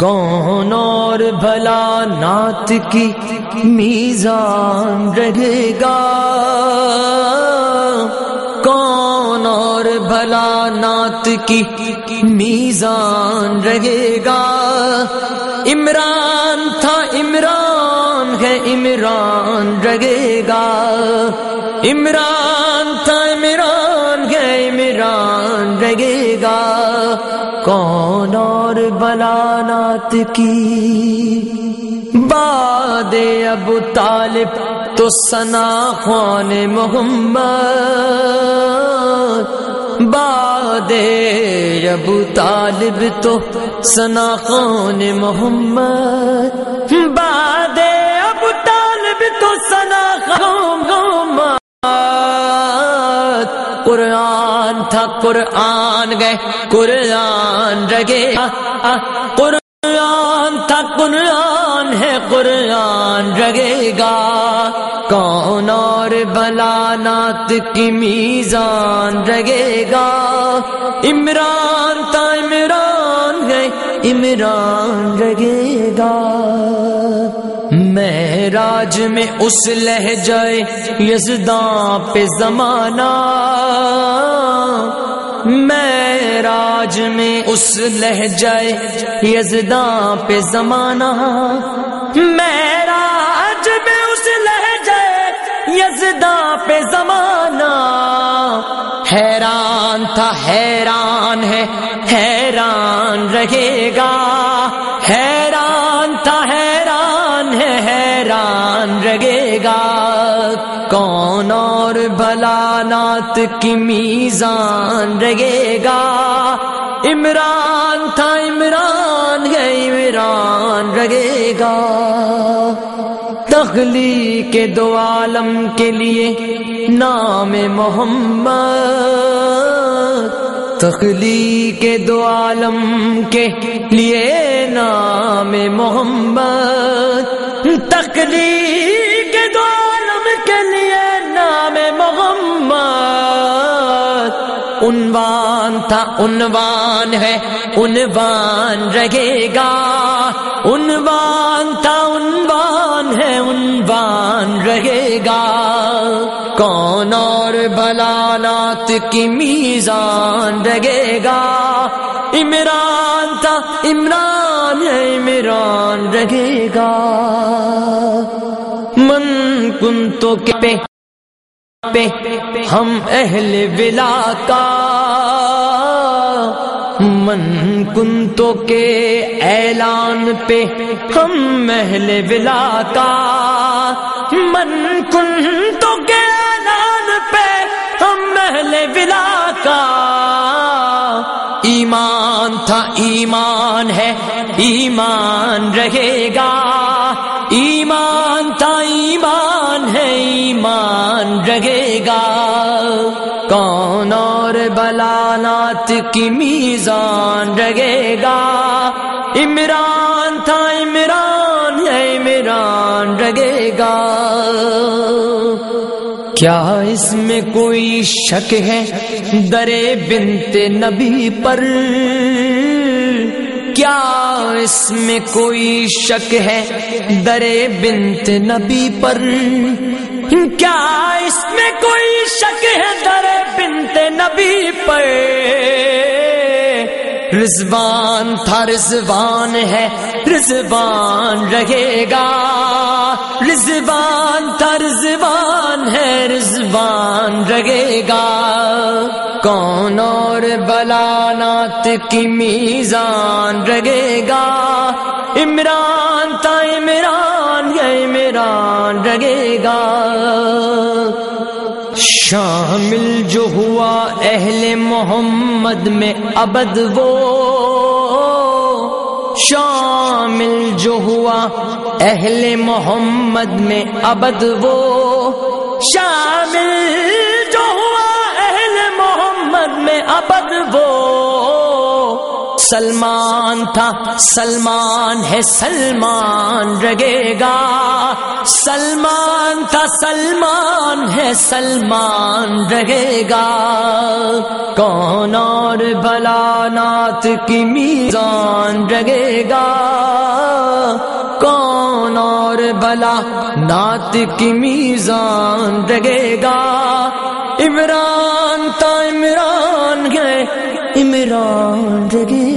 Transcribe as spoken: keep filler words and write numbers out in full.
کون اور بھلا نعت کی میزان رہے گا، کون اور بھلا نعت کی میزان رہے گا۔ عمران تھا عمران ہے عمران رہے گا، عمران تھا عمران ہے عمران رہے گا۔ کون اور بھلا نعت کی بعد ابو طالب تو ثنا خوان محمد، بعد ابو طالب تو ثنا خوان محمد، بعد ابو طالب تو ثنا خوان محمد۔ قرآن تھا قرآن گئے قرآن رگے، قرآن تھا قرآن ہے قرآن رگے گا۔ کون اور بھلا نعت کی میزان رگے گا، عمران تھا عمران ہے عمران رگے گا۔ معراج میں اس لہجہ یزداں پہ زمانہ، معراج میں اس لہجہ یزداں پہ زمانہ، معراج میں اس لہجہ یزداں پہ زمانہ۔ حیران تھا حیران ہے حیران رہے گا، حیران تھا حیران ہے حیران رہے گا۔ کون اور بھلا نعت کی میزان رہے گا، عمران تھا عمران ہے عمران رہے گا۔ تخلیق دو عالم کے لیے نام محمد، تخلیق دو عالم کے لیے نام محمد، تخلیق دو عالم کے لیے نام محمد۔ عنوان تھا عنوان ہے عنوان رہے گا، عنوان تھا عنوان ہے عنوان رہے گا۔ کون اور بھلا نعت کی میزان رہے گا، عمران تھا عمران ہے عمران رہے گا۔ من کنتو کے پہ پہ ہم اہل ولا کا، من کنتو کے اعلان پہ ہم اہل ولا کا، من کنتو کے اعلان پہ ہم اہل ولا کا۔ ایمان تھا ایمان ہے ایمان رہے گا، ایمان تھا ایمان ہے ایمان رہے گا۔ کون اور بھلا نعت کی میزان رہے گا، عمران تھا عمران ہے عمران رہے گا۔ کیا اس میں کوئی شک ہے در بنت نبی پر، کیا اس میں کوئی شک ہے در بنت نبی پر، کیا اس میں کوئی شک ہے در بنت نبی پر۔ رضوان تھا رضوان ہے رضوان رہے گا، رضوان تھا رضوان ہے رضوان رہے گا۔ کون اور بھلا نعت کی میزان رہے گا، عمران تھا عمران ہے عمران رہے گا۔ شامل جو ہوا اہل محمد میں ابد وہ، شامل جو ہوا اہل محمد میں ابد وہ، شامل جو ہوا اہل محمد میں ابد وہ۔ سلمان تھا سلمان ہے سلمان رگے گا، سلمان تھا سلمان ہے سلمان رگے گا، کون اور بھلا نعت کی میزان رگے گا، کون اور بھلا نعت کی میزان رگے گا، عمران تا عمران ہے عمران رگے